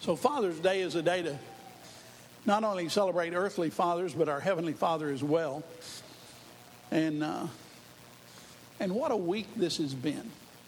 So Father's Day is a day to not only celebrate earthly fathers, but our Heavenly Father as well. And what a week this has been.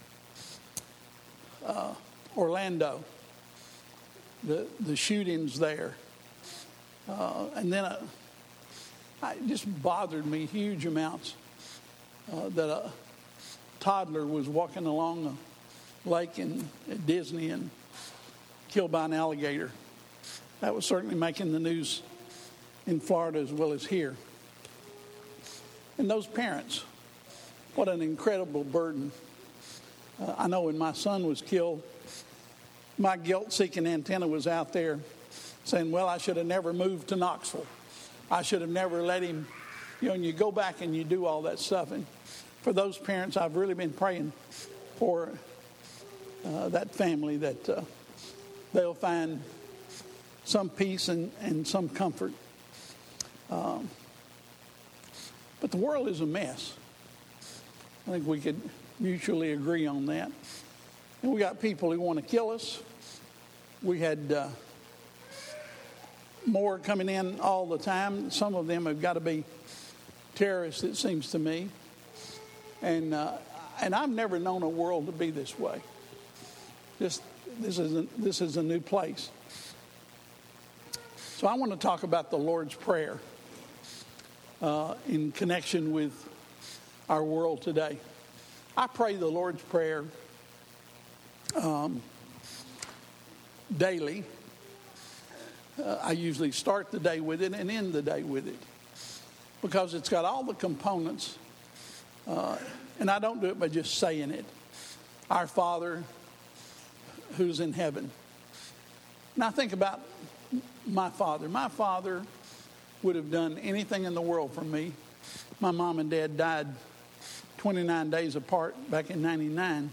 Orlando, the shootings there. And then it just bothered me huge amounts that a toddler was walking along a lake at Disney and killed by an alligator. That was certainly making the news in Florida as well as here. And those parents, what an incredible burden. I know when my son was killed, my guilt-seeking antenna was out there saying, well, I should have never moved to Knoxville. I should have never let him, and you go back and you do all that stuff. And for those parents, I've really been praying for that family that they'll find some peace and some comfort. But the world is a mess. I think we could mutually agree on that. And we got people who want to kill us. We had more coming in all the time. Some of them have got to be terrorists, it seems to me. And I've never known a world to be this way. This is a new place. So I want to talk about the Lord's Prayer in connection with our world today. I pray the Lord's Prayer daily. I usually start the day with it and end the day with it because it's got all the components. And I don't do it by just saying it. Our Father who's in heaven. Now think about my father. My father would have done anything in the world for me. My mom and dad died 29 days apart back in 99.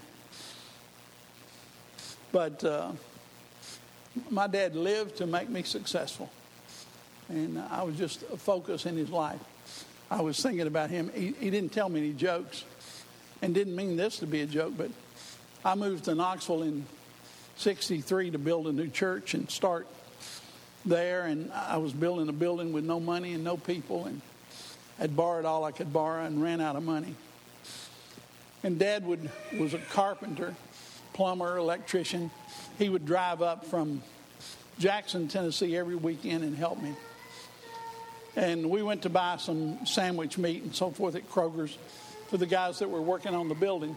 But my dad lived to make me successful. And I was just a focus in his life. I was thinking about him. He didn't tell me any jokes and didn't mean this to be a joke, but I moved to Knoxville in 1963 to build a new church and start there. And I was building a building with no money and no people and had borrowed all I could borrow and ran out of money. And Dad was a carpenter, plumber, electrician. He would drive up from Jackson, Tennessee every weekend and help me. And we went to buy some sandwich meat and so forth at Kroger's for the guys that were working on the building.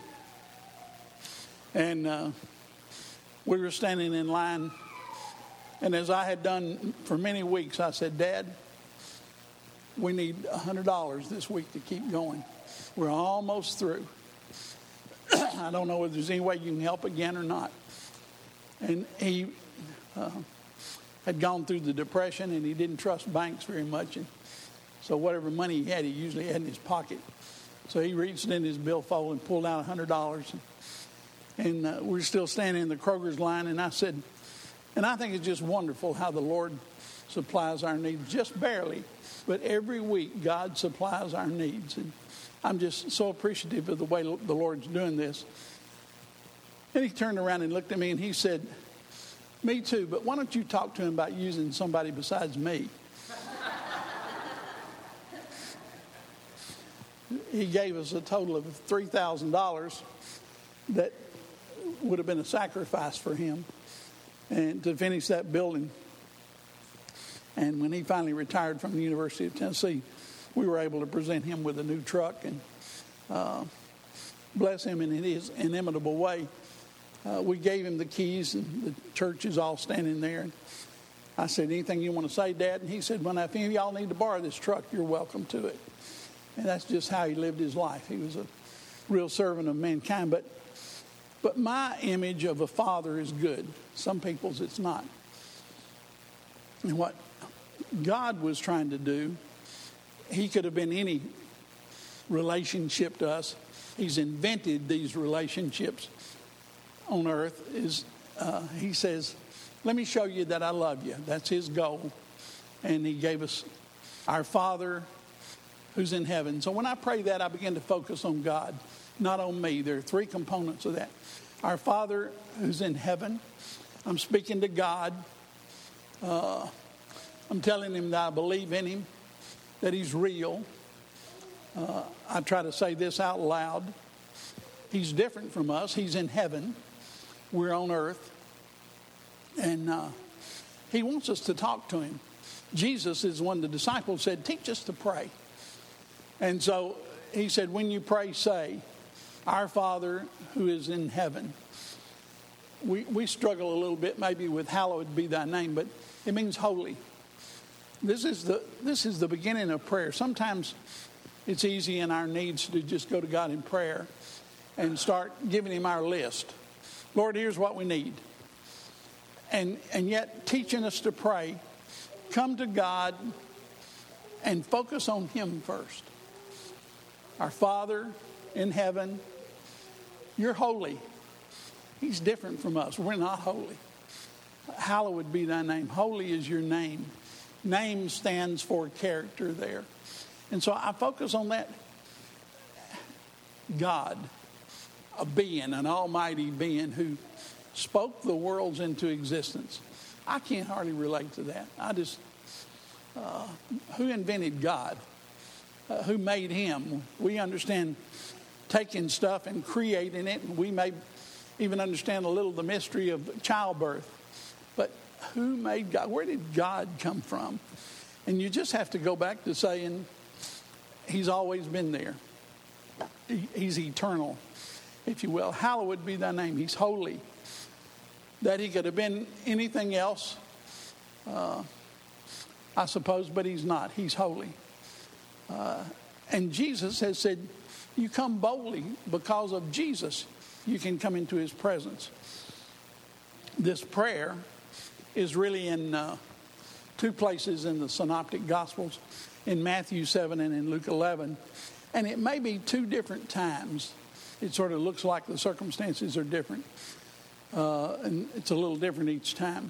And we were standing in line. And as I had done for many weeks, I said, Dad, we need $100 this week to keep going. We're almost through. I don't know whether there's any way you can help again or not. And he had gone through the Depression, and he didn't trust banks very much. And so whatever money he had, he usually had in his pocket. So he reached in his billfold and pulled out $100. And we're still standing in the Kroger's line, and I said, and I think it's just wonderful how the Lord supplies our needs, just barely. But every week, God supplies our needs. And I'm just so appreciative of the way the Lord's doing this. And he turned around and looked at me and he said, me too, but why don't you talk to him about using somebody besides me? He gave us a total of $3,000 that would have been a sacrifice for him and to finish that building. And when he finally retired from the University of Tennessee, we were able to present him with a new truck and bless him in his inimitable way. We gave him the keys, and the church is all standing there. And I said, anything you want to say, Dad? And he said, well, now, if any of y'all need to borrow this truck, you're welcome to it. And that's just how he lived his life. He was a real servant of mankind. But my image of a father is good. Some people's it's not. And what God was trying to do, he could have been any relationship to us. He's invented these relationships on earth. He says, let me show you that I love you. That's his goal. And he gave us our Father who's in heaven. So when I pray that, I begin to focus on God, not on me. There are three components of that. Our Father who's in heaven. I'm speaking to God I'm telling him that I believe in him, that he's real. I try to say this out loud. He's different from us. He's in heaven. We're on earth. And he wants us to talk to him. Jesus is one of the disciples said, teach us to pray. And so he said, when you pray, say, our Father who is in heaven. We struggle a little bit maybe with hallowed be thy name, but it means holy. This is the beginning of prayer. Sometimes it's easy in our needs to just go to God in prayer and start giving him our list. Lord, here's what we need. And yet teaching us to pray, come to God and focus on him first. Our Father in heaven, you're holy. He's different from us. We're not holy. Hallowed be thy name. Holy is your name. Name stands for character there. And so I focus on that. God, a being, an almighty being who spoke the worlds into existence. I can't hardly relate to that. Who invented God? Who made him? We understand taking stuff and creating it, and we may even understand a little of the mystery of childbirth. But who made God? Where did God come from? And you just have to go back to saying he's always been there. He's eternal, if you will. Hallowed be thy name. He's holy. That he could have been anything else, I suppose, but he's not. He's holy. And Jesus has said, you come boldly because of Jesus. You can come into his presence. This prayer is really in two places in the Synoptic Gospels, in Matthew 7 and in Luke 11. And it may be two different times. It sort of looks like the circumstances are different. And it's a little different each time.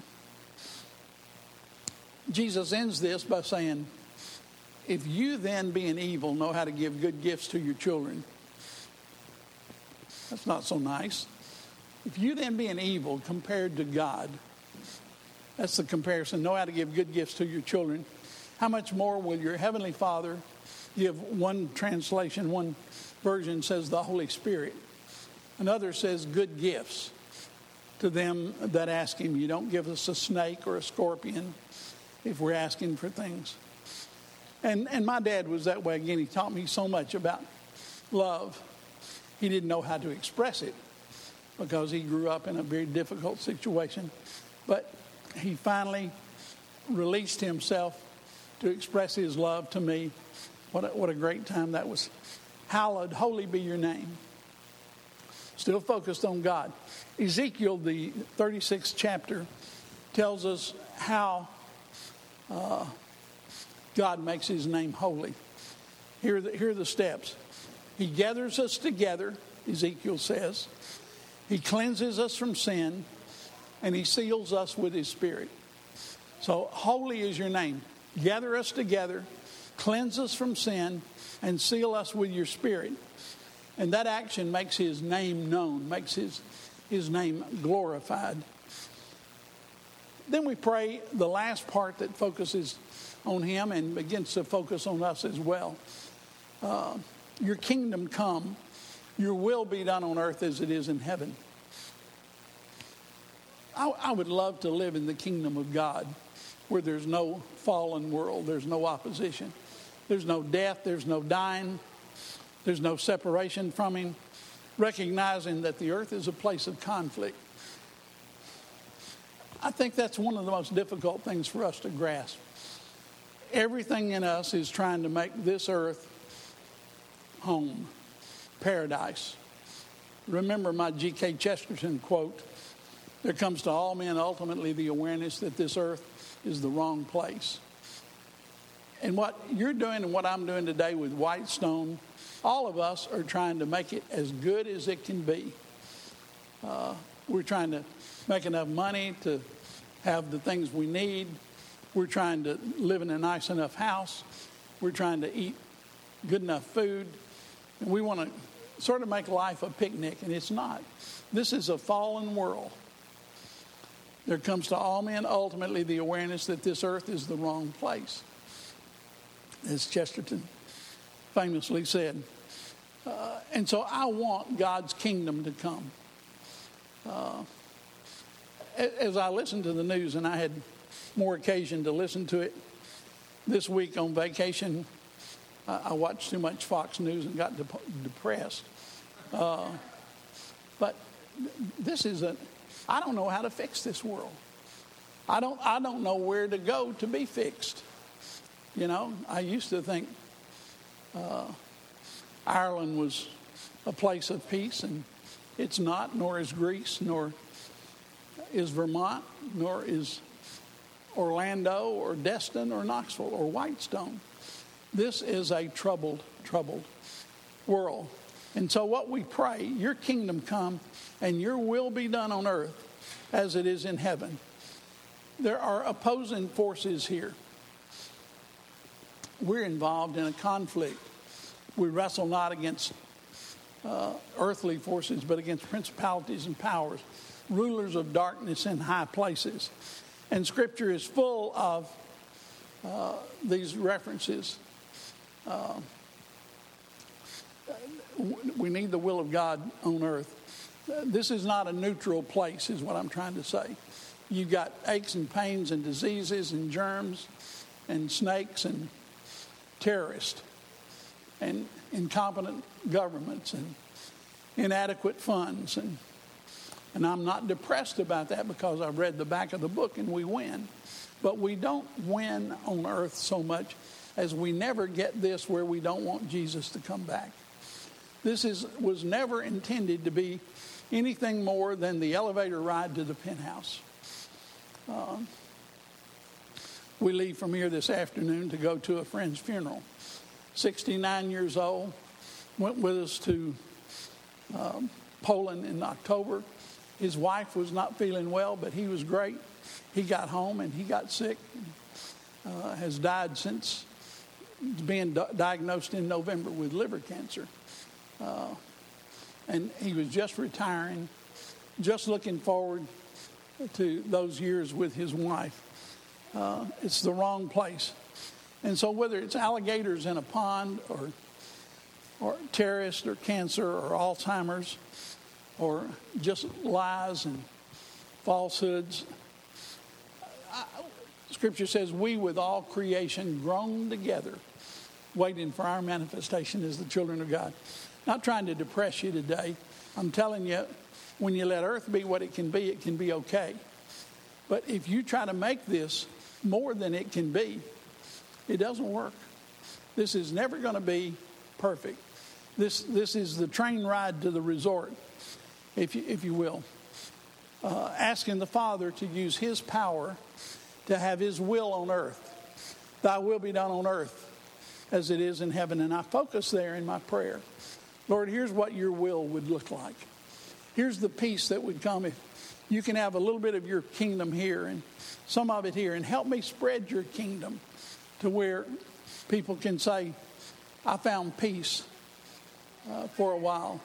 Jesus ends this by saying, if you then, being evil, know how to give good gifts to your children. That's not so nice. If you then, being evil, compared to God, that's the comparison, know how to give good gifts to your children, how much more will your heavenly Father give? One translation, one version says the Holy Spirit. Another says good gifts to them that ask him. You don't give us a snake or a scorpion if we're asking for things. And my dad was that way again. He taught me so much about love. He didn't know how to express it because he grew up in a very difficult situation. But he finally released himself to express his love to me. What a great time that was. Hallowed, holy be your name. Still focused on God. Ezekiel, the 36th chapter, tells us how God makes his name holy. Here are the steps. He gathers us together, Ezekiel says. He cleanses us from sin, and he seals us with his Spirit. So holy is your name. Gather us together, cleanse us from sin, and seal us with your Spirit. And that action makes his name known, makes his name glorified. Then we pray the last part that focuses on him and begins to focus on us as well. Your kingdom come, your will be done on earth as it is in heaven. I would love to live in the kingdom of God where there's no fallen world, there's no opposition, there's no death, there's no dying, there's no separation from him, recognizing that the earth is a place of conflict. I think that's one of the most difficult things for us to grasp. Everything in us is trying to make this earth home, paradise. Remember my G.K. Chesterton quote, there comes to all men ultimately the awareness that this earth is the wrong place. And what you're doing and what I'm doing today with Whitestone, all of us are trying to make it as good as it can be. We're trying to make enough money to have the things we need. We're trying to live in a nice enough house. We're trying to eat good enough food. And we want to sort of make life a picnic, and it's not. This is a fallen world. There comes to all men ultimately the awareness that this earth is the wrong place. As Chesterton famously said. And so I want God's kingdom to come. As I listened to the news, and I had more occasion to listen to it this week on vacation, I watched too much Fox News and got depressed. But this is I don't know how to fix this world. I don't know where to go to be fixed. You know, I used to think Ireland was a place of peace, and it's not, nor is Greece, nor is Vermont, nor is Orlando, or Destin, or Knoxville, or Whitestone. This is a troubled world. And so what we pray, your kingdom come and your will be done on earth as it is in heaven. There are opposing forces here. We're involved in a conflict. We wrestle not against earthly forces, but against principalities and powers, rulers of darkness in high places. And Scripture is full of these references. We need the will of God on earth. This is not a neutral place, is what I'm trying to say. You've got aches and pains and diseases and germs and snakes and terrorists and incompetent governments and inadequate funds. And I'm not depressed about that because I've read the back of the book and we win. But we don't win on earth so much as we never get this where we don't want Jesus to come back. This was never intended to be anything more than the elevator ride to the penthouse. We leave from here this afternoon to go to a friend's funeral. 69 years old, went with us to Poland in October. His wife was not feeling well, but he was great. He got home and he got sick, has died since being diagnosed in November with liver cancer. And he was just retiring, just looking forward to those years with his wife. It's the wrong place. And so whether it's alligators in a pond or terrorists or cancer or Alzheimer's or just lies and falsehoods, Scripture says we with all creation groan together, waiting for our manifestation as the children of God. Not trying to depress you today. I'm telling you, when you let earth be what it can be okay. But if you try to make this more than it can be, it doesn't work. This is never going to be perfect. This is the train ride to the resort, if you will. Asking the Father to use His power to have His will on earth. Thy will be done on earth as it is in heaven. And I focus there in my prayer. Lord, here's what your will would look like. Here's the peace that would come if you can have a little bit of your kingdom here and some of it here. And help me spread your kingdom to where people can say, I found peace for a while.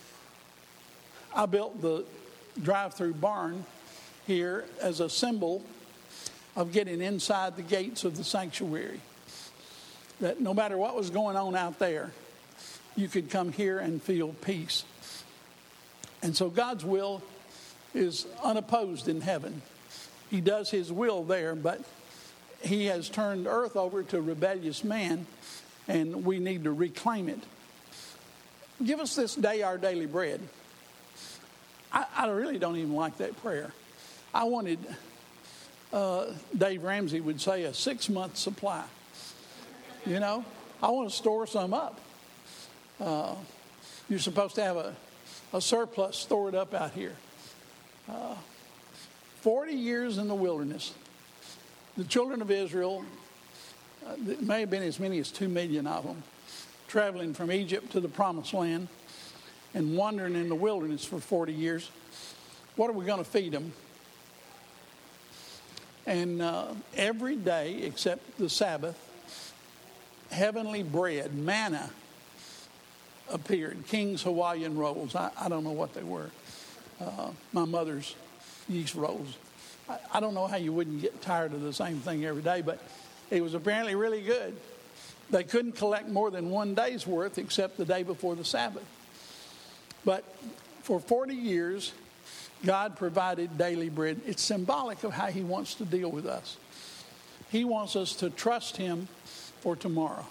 I built the drive-through barn here as a symbol of getting inside the gates of the sanctuary. That no matter what was going on out there, you could come here and feel peace. And so God's will is unopposed in heaven. He does His will there, but He has turned earth over to rebellious man, and we need to reclaim it. Give us this day our daily bread. I really don't even like that prayer. I wanted, Dave Ramsey would say, a 6-month supply. You know, I want to store some up. You're supposed to have a surplus stored up out here. 40 years in the wilderness. The children of Israel, it may have been as many as 2 million of them, traveling from Egypt to the Promised Land and wandering in the wilderness for 40 years. What are we going to feed them? And every day except the Sabbath, heavenly bread, manna, appeared. King's Hawaiian rolls. I don't know what they were. My mother's yeast rolls. I don't know how you wouldn't get tired of the same thing every day, but it was apparently really good. They couldn't collect more than one day's worth except the day before the Sabbath. But for 40 years, God provided daily bread. It's symbolic of how he wants to deal with us. He wants us to trust him for tomorrow.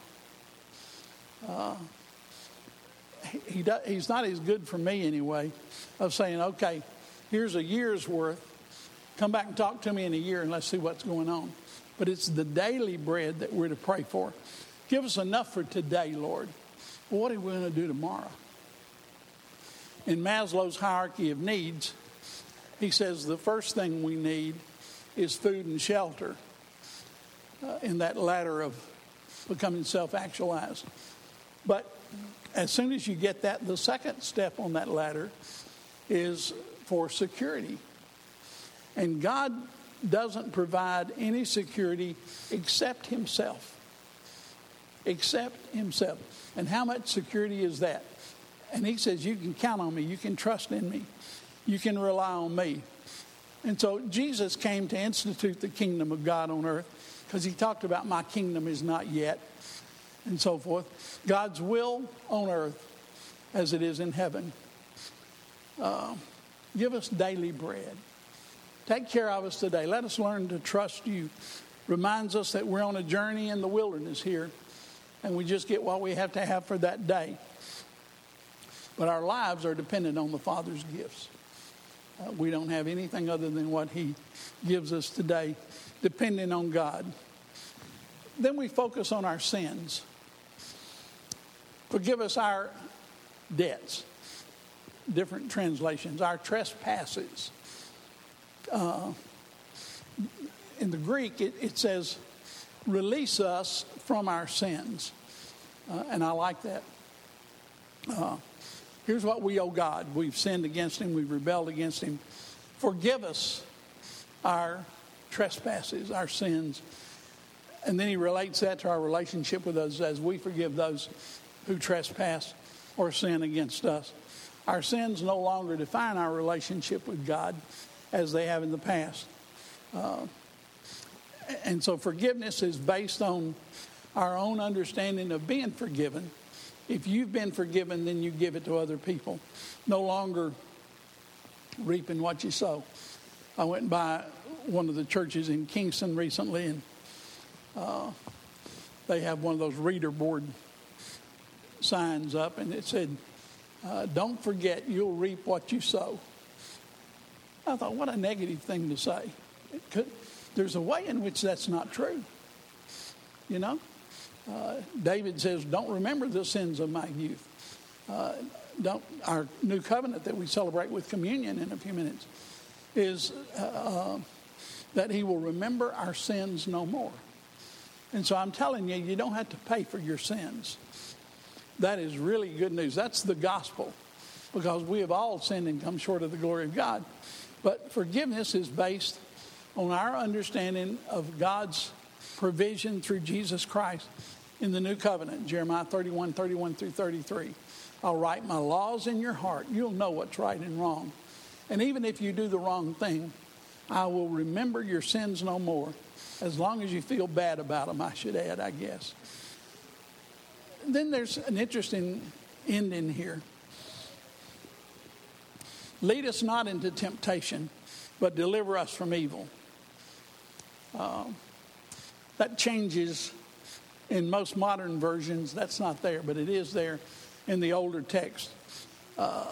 He's not as good for me anyway of saying, okay, here's a year's worth. Come back and talk to me in a year and let's see what's going on. But it's the daily bread that we're to pray for. Give us enough for today, Lord. Well, what are we going to do tomorrow? In Maslow's hierarchy of needs, he says the first thing we need is food and shelter in that ladder of becoming self-actualized. But as soon as you get that, the second step on that ladder is for security. And God doesn't provide any security except himself. Except himself. And how much security is that? And he says, you can count on me. You can trust in me. You can rely on me. And so Jesus came to institute the kingdom of God on earth because he talked about my kingdom is not yet and so forth. God's will on earth as it is in heaven. Give us daily bread. Take care of us today. Let us learn to trust you. Reminds us that we're on a journey in the wilderness here, and we just get what we have to have for that day. But our lives are dependent on the Father's gifts. We don't have anything other than what he gives us today, depending on God. Then we focus on our sins. Forgive us our debts. Different translations. Our trespasses. In the Greek, it says, release us from our sins. And I like that. Here's what we owe God. We've sinned against him. We've rebelled against him. Forgive us our trespasses, our sins. And then he relates that to our relationship with us as we forgive those who trespass or sin against us. Our sins no longer define our relationship with God as they have in the past. And so forgiveness is based on our own understanding of being forgiven. If you've been forgiven, then you give it to other people. No longer reaping what you sow. I went by one of the churches in Kingston recently, and they have one of those reader board signs up, and it said, don't forget, you'll reap what you sow. I thought, what a negative thing to say. There's a way in which that's not true. You know? David says, don't remember the sins of my youth. Our new covenant that we celebrate with communion in a few minutes is that he will remember our sins no more. And so I'm telling you, you don't have to pay for your sins. That is really good news. That's the gospel, because we have all sinned and come short of the glory of God. But forgiveness is based on our understanding of God's provision through Jesus Christ in the new covenant. Jeremiah 31 through 33. I'll write my laws in your heart. You'll know what's right and wrong. And even if you do the wrong thing, I will remember your sins no more. As long as you feel bad about them, I should add, I guess. Then there's an interesting ending here. Lead us not into temptation, but deliver us from evil. That changes in most modern versions. That's not there, but it is there in the older text. I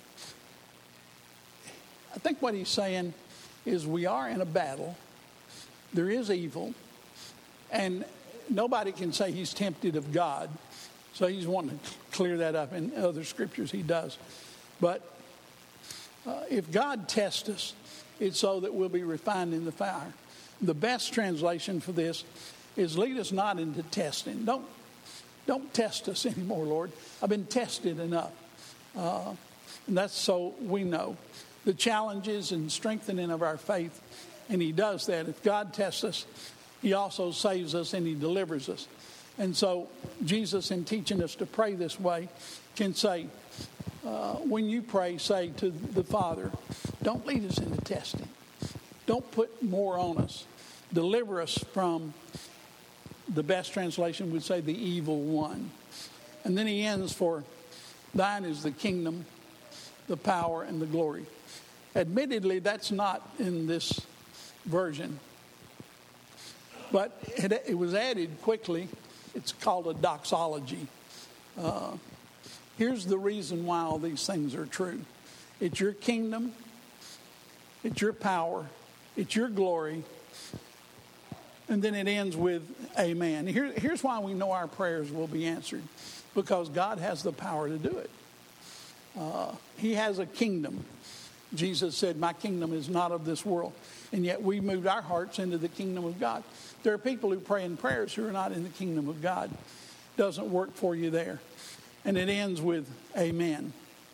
think what he's saying is we are in a battle. There is evil, and nobody can say he's tempted of God. So he's wanting to clear that up. In other scriptures he does. But if God tests us, it's so that we'll be refined in the fire. The best translation for this is lead us not into testing. Don't test us anymore, Lord. I've been tested enough. And that's so we know the challenges and strengthening of our faith. And he does that. If God tests us, he also saves us and he delivers us. And so Jesus, in teaching us to pray this way, can say, when you pray, say to the Father, don't lead us into testing. Don't put more on us. Deliver us from, the best translation would say, the evil one. And then he ends, for thine is the kingdom, the power, and the glory. Admittedly, that's not in this version. But it was added quickly. It's called a doxology. Here's the reason why all these things are true. It's your kingdom. It's your power. It's your glory. And then it ends with amen. Here's why we know our prayers will be answered. Because God has the power to do it. He has a kingdom. Jesus said, my kingdom is not of this world. And yet we moved our hearts into the kingdom of God. There are people who pray in prayers who are not in the kingdom of God. Doesn't work for you there. And it ends with amen.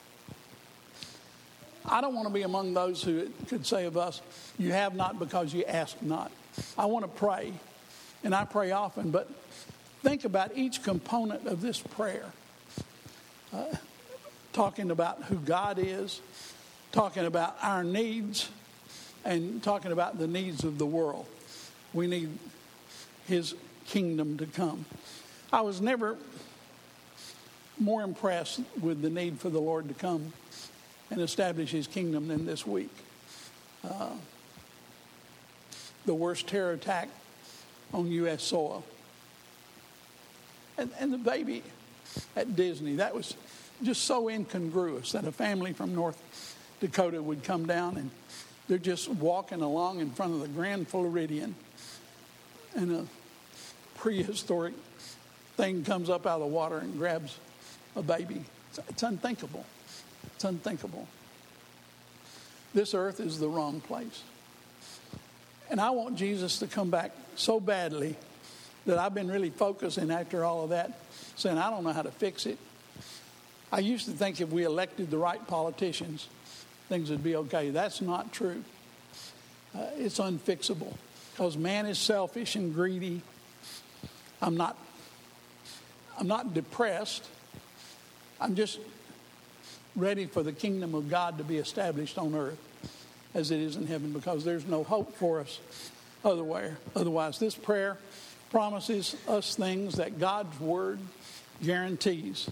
I don't want to be among those who could say of us, you have not because you ask not. I want to pray, and I pray often, but think about each component of this prayer. Talking about who God is, talking about our needs, and talking about the needs of the world. We need his kingdom to come. I was never more impressed with the need for the Lord to come and establish his kingdom than this week. The worst terror attack on U.S. soil. And the baby at Disney, that was just so incongruous that a family from North Dakota would come down and they're just walking along in front of the Grand Floridian, and a prehistoric thing comes up out of the water and grabs a baby. It's unthinkable. It's unthinkable. This earth is the wrong place. And I want Jesus to come back so badly that I've been really focusing after all of that, saying, I don't know how to fix it. I used to think if we elected the right politicians, things would be okay. That's not true. It's unfixable because man is selfish and greedy. I'm not depressed. I'm just ready for the kingdom of God to be established on earth as it is in heaven, because there's no hope for us otherwise. This prayer promises us things that God's word guarantees.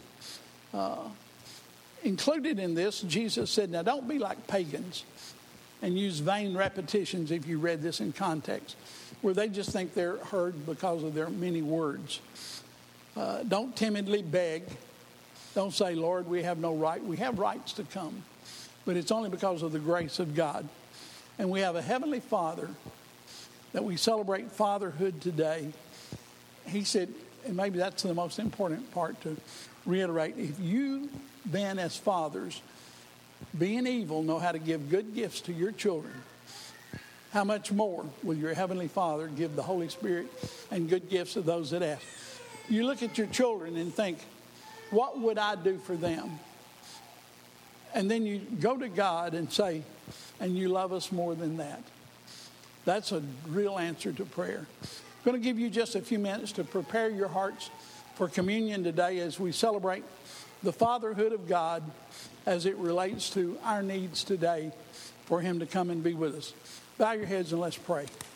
Included in this, Jesus said, now don't be like pagans and use vain repetitions, if you read this in context, where they just think they're heard because of their many words. Don't timidly beg. Don't say, Lord, we have no right. We have rights to come, but it's only because of the grace of God. And we have a heavenly Father that we celebrate fatherhood today. He said, and maybe that's the most important part to reiterate, if you then as fathers, being evil, know how to give good gifts to your children, how much more will your heavenly Father give the Holy Spirit and good gifts to those that ask? You look at your children and think, what would I do for them? And then you go to God and say, and you love us more than that. That's a real answer to prayer. I'm going to give you just a few minutes to prepare your hearts for communion today as we celebrate the fatherhood of God as it relates to our needs today for him to come and be with us. Bow your heads and let's pray.